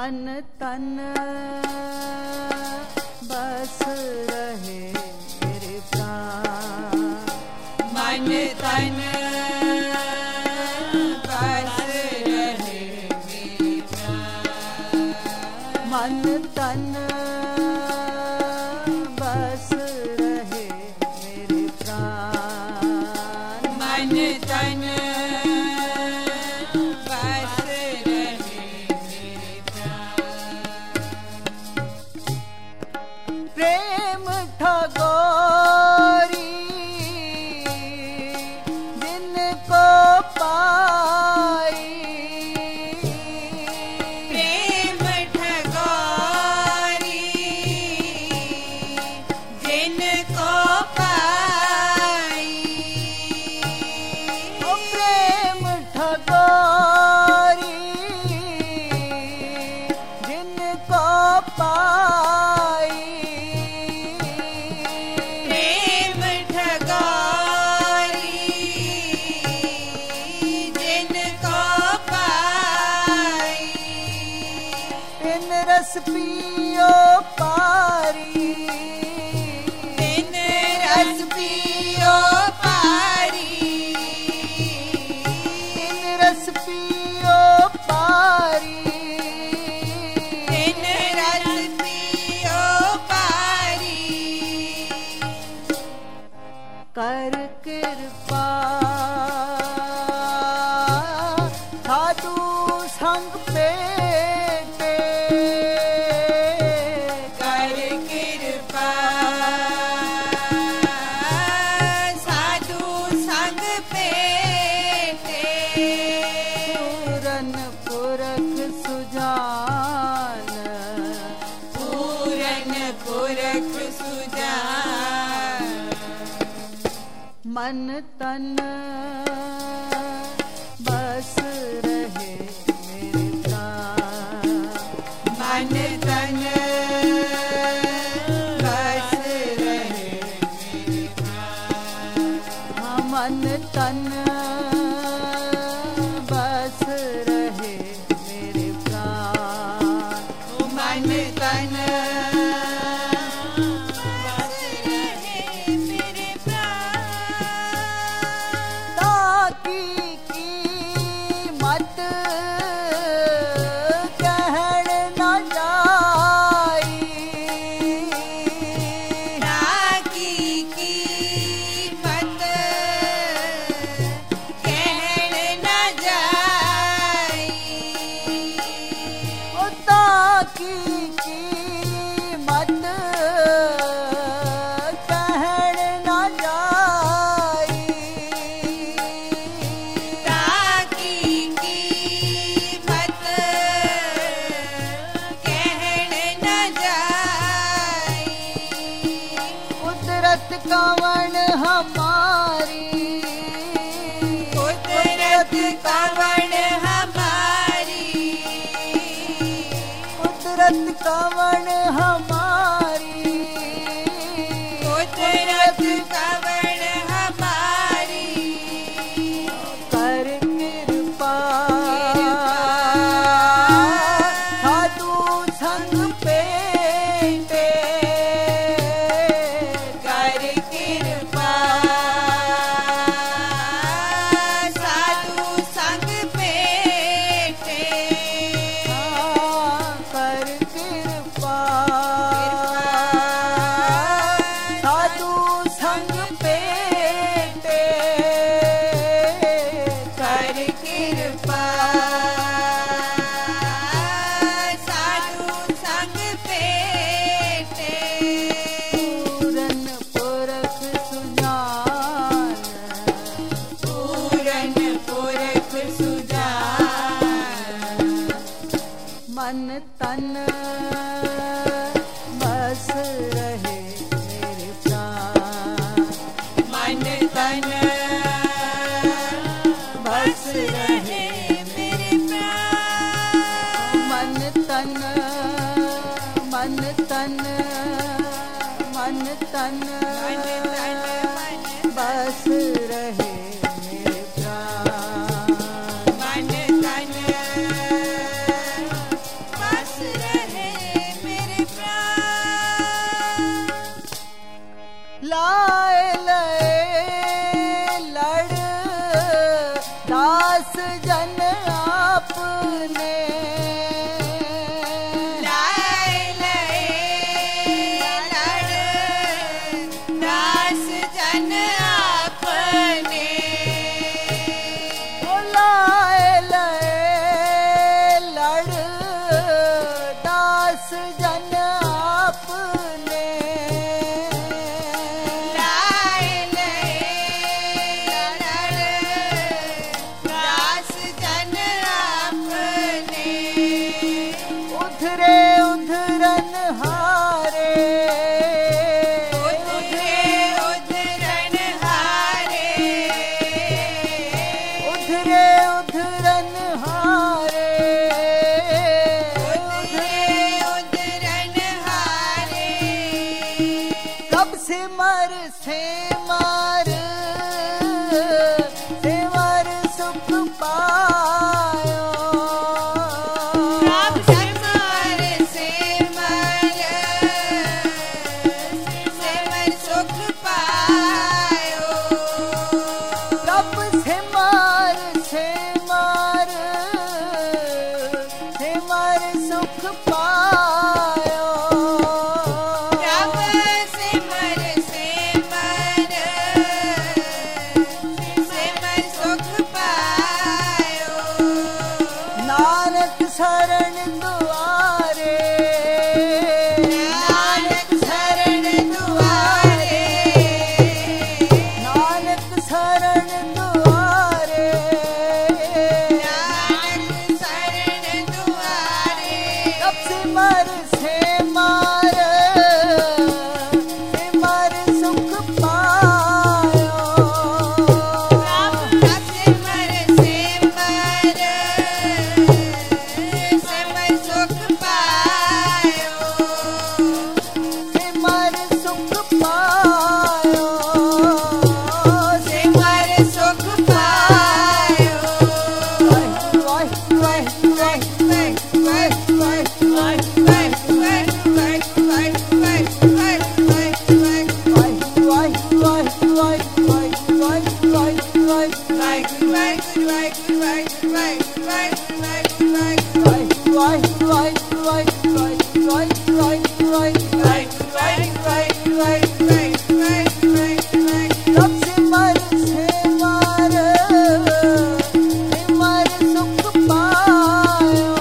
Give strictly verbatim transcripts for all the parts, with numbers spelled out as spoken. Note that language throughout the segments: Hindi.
मन तन बस रहे मेरे प्राण, मन तन बस रहे मेरे प्राण, मन तन बस रहे मेरे प्राण, मन तन बस रहे मेरे प्राण। प्रेम ठगोरी जिनको पाई, प्रेम ठगोरी जिनको पाई, ओ प्रेम ठगोरी जिनको पाई, प्रेम ठगोरी जिनको पाई, इन रस पियो पारी, तिन रस पियो पारी, इन रस पियो पारी, तिन रस पियो पारी, कर कृपा साधु संग पेटे, कर कृपा साधु संग पेटे, पूरन पुरख सुजान, पूरन पुरख सुजान, मन तन बस रहे मेरे प्राण, मन तन बस रहे मेरे प्राण, हाँ मन तन बस रहे मेरे प्राण, मन तन बस रहे मेरे प्राण। ताकि कीमत कहण न जाई, ताकि कीमत कहण न जाई, ओ ताकि कीमत कहण न जाई, ताकि कीमत कहण न जाई, कुदरत कवन हमारी, कुदरत कवन हमारी, कुदरत कवन हमारी, कुदरत कवन हमारी, कर कृपा साधु संग पेटे, कर कृपा साधु संग पेटे, हाँ, कर कृपा साधु संग पेटे, कर कृपा साधु संग पेटे, पूरन पुरख सुजान, पूरन पुरख सुजान, मन तन बस रहे मेरे प्राण, मन तन बस रहे मेरे प्राण, मन तन मन तन मन तन मन तन मन बस रहे मेरे प्राण, मन तन बस प्रभ से मर से मर से मर सुख पायो प्रभ से मर से मर से मर सुख पायो प्रभ से मर से मर से मर सुख पायो प्रभ से मर से मर से मर सुख पायो नानक शरण दुआरे नानक शरण दुआरे नानक शरण दुआरे नानक शरण दुआरे तब से मर से मार से मर सुख पायो प्रभ से मर से मर से मर सुख पायो से मर सुख पायो से मर सुख पायो वाहिगुरु वाहिगुरु वाहिगुरु वाहिगुरु तब से मर से मार से मर सुख पायो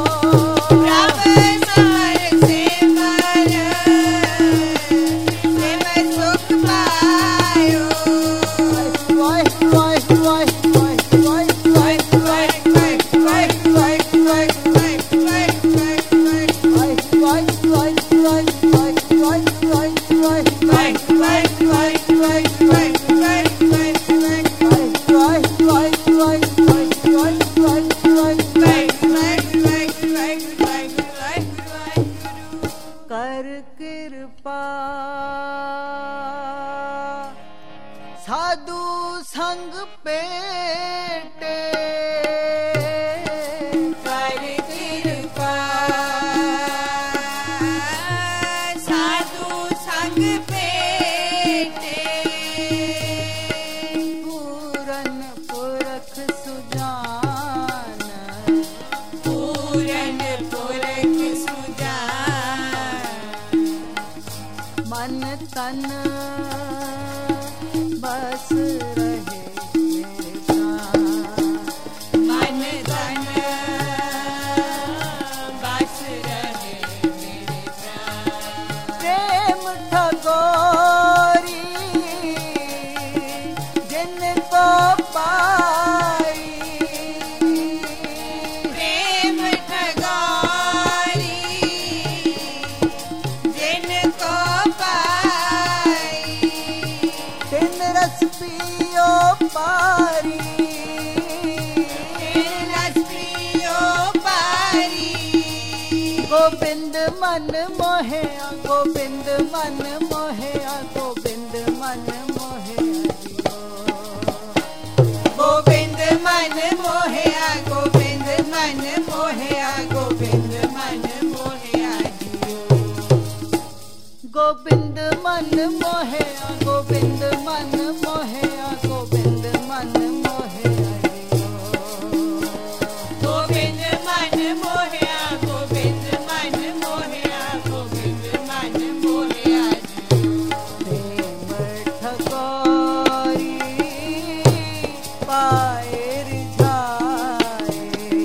कर कृपा साधु संग पेटे कर कृपा साधु संग पेटे पूरन पुरख सुजान पूरन पुरख सुजान मन तन बस रहे मेरे प्राण मन तन बस रहे मेरे प्राण प्रेम ठगोरी जिनको पाई प्रेम ठगारी जिनको पाई तिन रस पियो पारी रस प्रियो पारी गोविंद मन मोहया गोविंद मन मोहया गोविंद मन मोहया गोविंद मन मोहया गोविंद मन मोहया गोविंद मन मोहया जियो गोविंद मन मोहया गोविंद मन मोहया गोविंद मन मोहया गोविंद मन मोहया गोविंद मन मोहया गोविंद मन मोहया प्रेम ठगोरी पाए रिझाए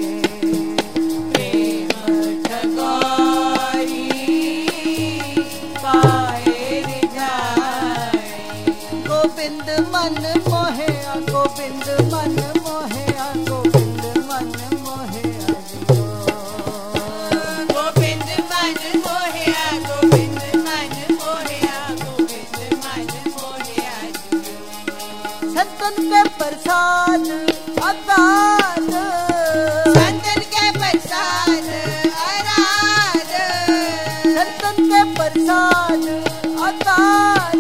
प्रेम ठगारी पाए रिझाए गोविंद मन मोहया गोविंद मन मोहया गोविंद मन मोहया गोविंद मन मोहया गोविंद मन मोहया गोविंद मन मोहया संतन के प्रसाद अकाल संतन के प्रसाद आराध संतन के प्रसाद अकाल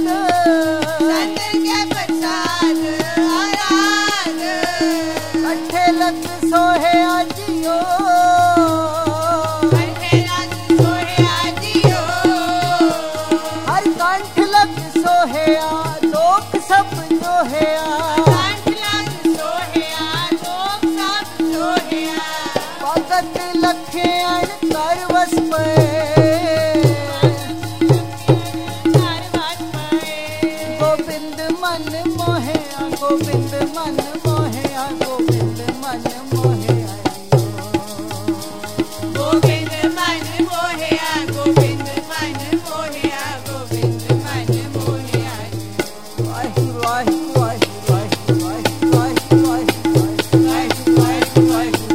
ਸੋਹਿਆ ਲੋਕ ਸਭ ਜੋਹਿਆ ਲੱਖ ਲੱਖ ਸੋਹਿਆ ਲੋਕ ਸਭ ਸੋਹਿਆ ਭਗਤ ਲਖਿਆ ਕਰ ਵਸ ਪਏ ਘਰ ਵਸ ਪਏ ਗੋਬਿੰਦ ਮਨ ਮੋਹਿਆ ਗੋਬਿੰਦ ਮਨ ਮੋਹਿਆ ਗੋਬਿੰਦ ਮਨ ਮੋਹਿਆ ਗੋਬਿੰਦ ਮਨ ਮੋਹਿਆ ਗੋਬਿੰਦ ਮਨ ਮੋਹਿਆ ਗੋਬਿੰਦ ਮਨ ਮੋਹਿਆ ਵਾਹਿਗੁਰੂ ਵਾਹਿਗੁਰੂ ਵਾਹਿਗੁਰੂ ਵਾਹਿਗੁਰੂ ਵਾਹਿਗੁਰੂ ਵਾਹਿਗੁਰੂ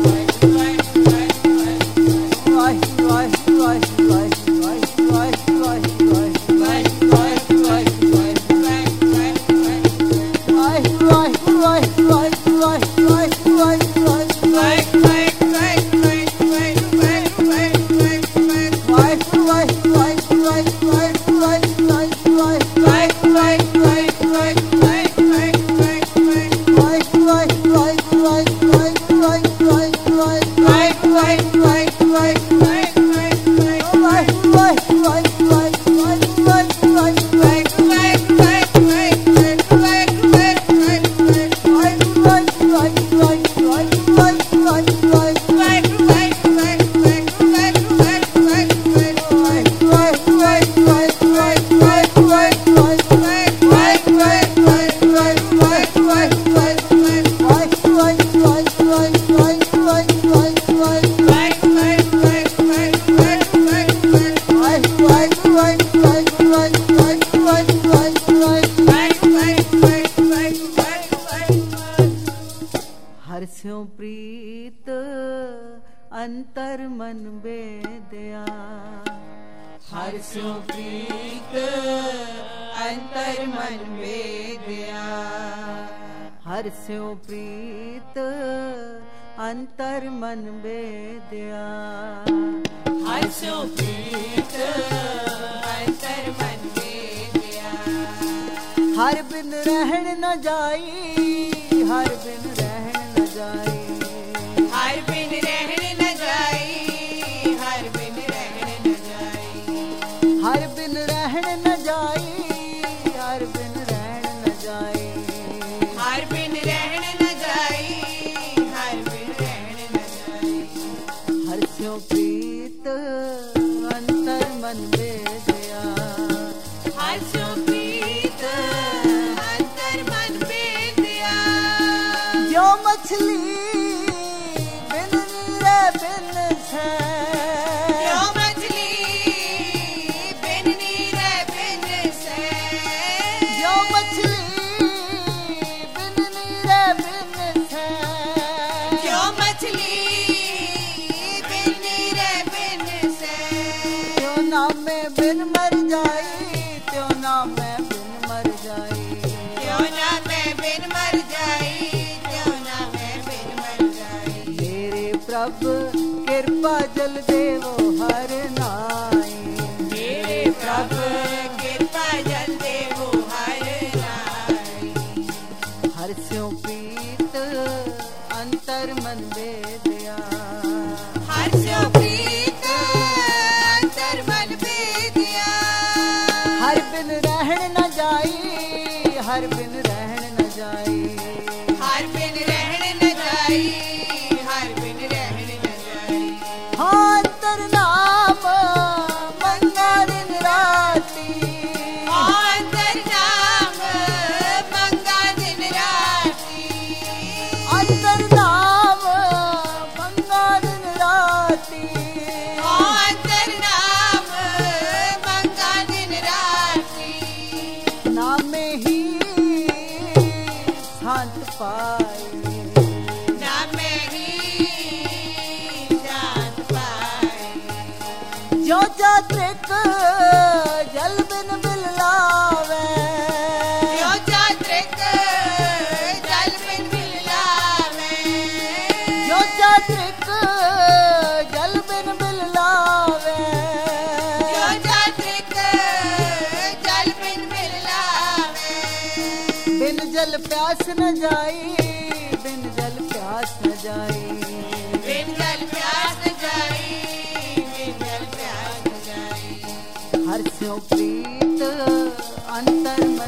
ਹਰਸਿਉ ਪ੍ਰੀਤ ਅੰਤਰ ਮਨ ਬੇਦਿਆ ਹਰਸਿਉ ਪ੍ਰੀਤ ਅੰਤਰ ਮਨ ਵੇਦਿਆ ਹਰਸਿਉ ਪ੍ਰੀਤ ਅੰਤਰ ਮਨ ਬੇਦਿਆ ਹਰਸਿਉ ਪ੍ਰੀਤ ਅੰਤਰ ਮਨ ਵੇਦਿਆ ਹਰ ਬਿਨ ਰਹਿਣ ਨ ਜਾਈ ਹਰ ਬਿਨ ਰਹਿਣ ਨ ਜਾਈ ਹਰ ਬਿਨ ਰਹਿਣ ਨ ਜਾਈ ਹਰ ਬਿਨ ਰਹਿਣ ਨ ਜਾਈ ਹਰ ਬਿਨ ਰਹਿਣ ਨ ਜਾਈ ਹਰ ਬਿਨ ਰਹਿਣ ਨ ਜਾਈ ਹਰ ਬਿਨ ਰਹਿਣ ਨ ਜਾਈ ਹਰ ਬਿਨ ਰਹਿਣ ਨ ਜਾਈ ਹਰਸਿਉ ਪ੍ਰੀਤ ਅੰਤਰ ਮਨ ਬੇਦਿਆ ਹਰਸਿਉ ਪ੍ਰੀਤ ਅੰਤਰ ਮਨ ਵੇਦਿਆ ਜੋ ਮਛਲੀ ਬਿਨ ਨੀਰੇ ਬਿਨ ਸੈ ਜੋ ਮਛਲੀ ਬਿਨ ਨੀਰੇ ਬਿਨ ਸੈ ਜੋ ਮਛਲੀ ਬਿਨ ਨੀਰੇ ਬਿਨ ਸੈ ਜੋ ਮਛਲੀ ਬਿਨ ਨੀਰੇ ਬਿਨ ਸੈ ਤਿਉ ਨਾਮੇ ਬਿਨ ਮਰ ਜਾਈ ਤਿਉ ਨਾਮੇ ਬਿਨ ਮਰ ਜਾਈ ਕਿਉ ਨਾ ਮੈਂ ਬਿਨ ਮਰ ਜਾਈ ਕਿਉ ਨਾ ਮੈਂ ਬਿਨ ਮਰ ਜਾਈ ਮੇਰੇ ਪ੍ਰਭ ਕਿਰਪਾ ਜਲ ਦੇਵੋ ਹਰ ਨਾਈ ਮੇਰੇ ਪ੍ਰਭ ਕਿਰਪਾ ਜਲ ਦੇਵੋ ਹਰ ਨਾਈ ਹਰਸਿਉ ਪ੍ਰੀਤ ਅੰਤਰ ਮਨ ਬੇਦਿਆ ਹਰਸਿਉ ਪ੍ਰੀਤ ਅੰਤਰ ਮਨ ਵੇਦਿਆ ਹਰ ਬਿਨ ਰਹਿਣ ਨ ਜਾਈ ਹਰ ਬਿਨ ਰਹਿਣ ਨ ਜਾਈ ਹਰ ਬਿਨ ਰਹਿਣ ਨ ਜਾਈ ਹਰ ਬਿਨ ਰਹਿਣ ਨ ਜਾਈ ਹਾਂ ਅੰਤਰ ਨਾਮ ਮੰਗਾ ਦਿਨ ਰਾਤੀ ਅੰਤਰ ਨਾਮ ਮੰਗਾ ਦਿਨ ਰਾਤੀ ਅੰਤਰ ਨਾਮ ਮੰਗਾ ਦਿਨ ਰਾਤੀ ਅੰਤਰ ਨਾਮ ਮੰਗਾ ਦਿਨ ਰਾਤੀ ਨਾਮੇ ਹੀ ਸ਼ਾਂਤ ਪਾਈ ਨਾਮੇ ਹੀ ਸ਼ਾਂਤ ਪਾਈ ਜੋ ਚਾਤ੍ਰਿਕ ਜਲ ਬਿਨ ਬਿਲ ਲਾਵੇ ਜੋ ਚਾਤ੍ਰਿਕ ਜਲ ਬਿਨ ਬਿਲ ਲਾਵੇ ਜੋ ਚਾਤ੍ਰਿਕ ਜਲ ਬਿਨ ਬਿਲ ਲਾਵੇ ਜੋ ਚਾਤ੍ਰਿਕ ਜਲ ਬਿਨ ਬਿਲ ਲਾਵੇ ਬਿਨ ਜਲ ਪਿਆਸ ਨ ਜਾਈ ਬਿਨ ਜਲ ਪਿਆਸ ਨ ਜਾਈ ਬਿਨ ਜਲ ਪਿਆਸ ਨ ਜਾਈ ਬਿਨ ਜਲ ਪਿਆਸ ਨ ਜਾਈ ਹਰਸਿਉ ਪ੍ਰੀਤ ਅੰਤਰ ਮਨ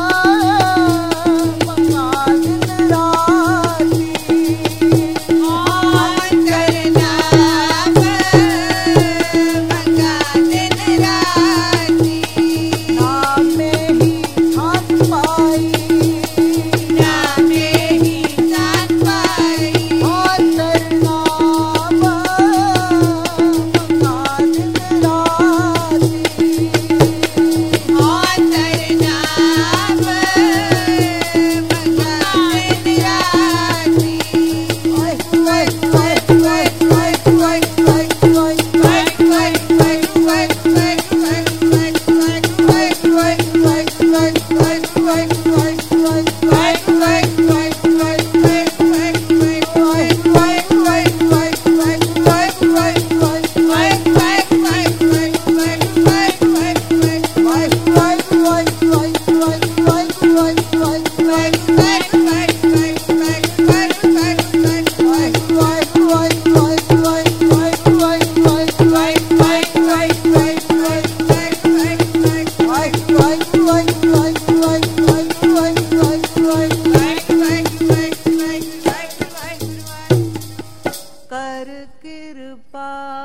कृपा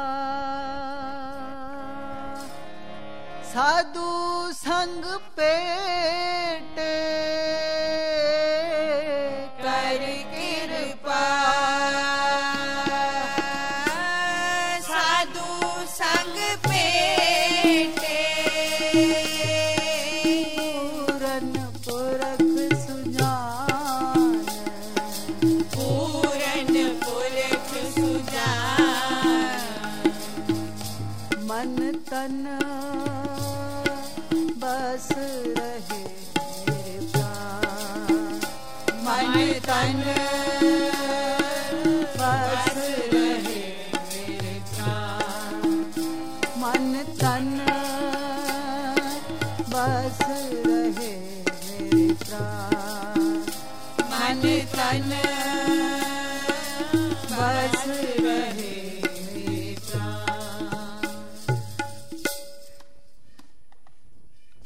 साधु संग पेट कर कृपा साधु संग पेटे पूरन पुरख सुजान पूरन पुरख सुजान मन तन बस रहे मेरे प्राण मन तन बस रहे मेरे प्राण मन तन बस रहे मेरे प्राण मन तन बस रहे